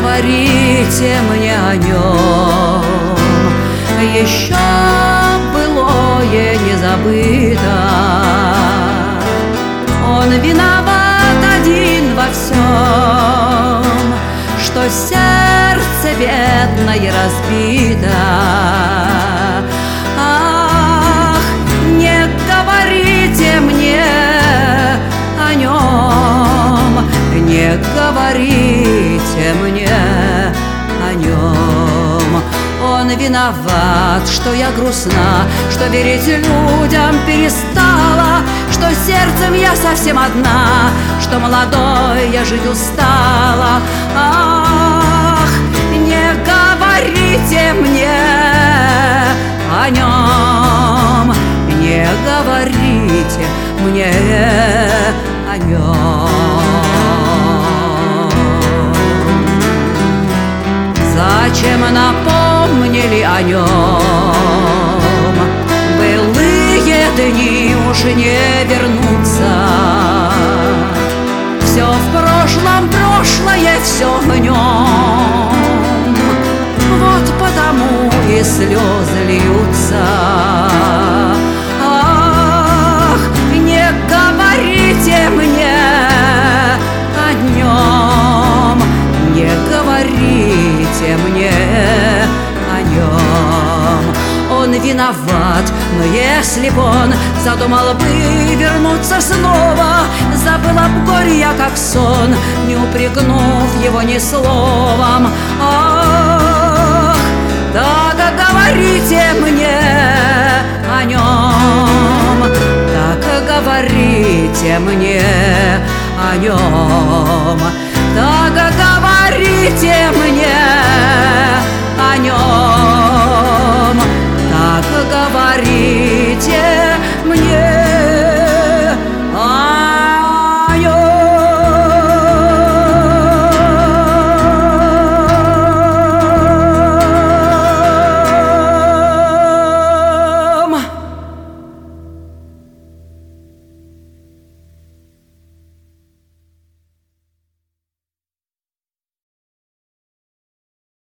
говорите мне о нем. Еще былое не забыто. Он виноват один во всем, что сердце бедное разбито. Ах, не говорите мне о нем, не говорите мне о нем. Он виноват, что я грустна, что верить людям перестала, что сердцем я совсем одна, что молодой я жить устала. Ах, не говорите мне о нем, не говорите мне о нем. Зачем напомнили о нем? Былые дни уже не вернутся. Все в прошлом, прошлое все в нем. Вот потому и слезы льются. Ах, не говорите мне о нем, не говорите мне о нем. Он виноват, но если б он задумал бы вернуться снова, забыла б горе я как сон, не упрекнув его ни словом. Ах, так говорите мне о нем, так говорите мне о нем, так говорите мне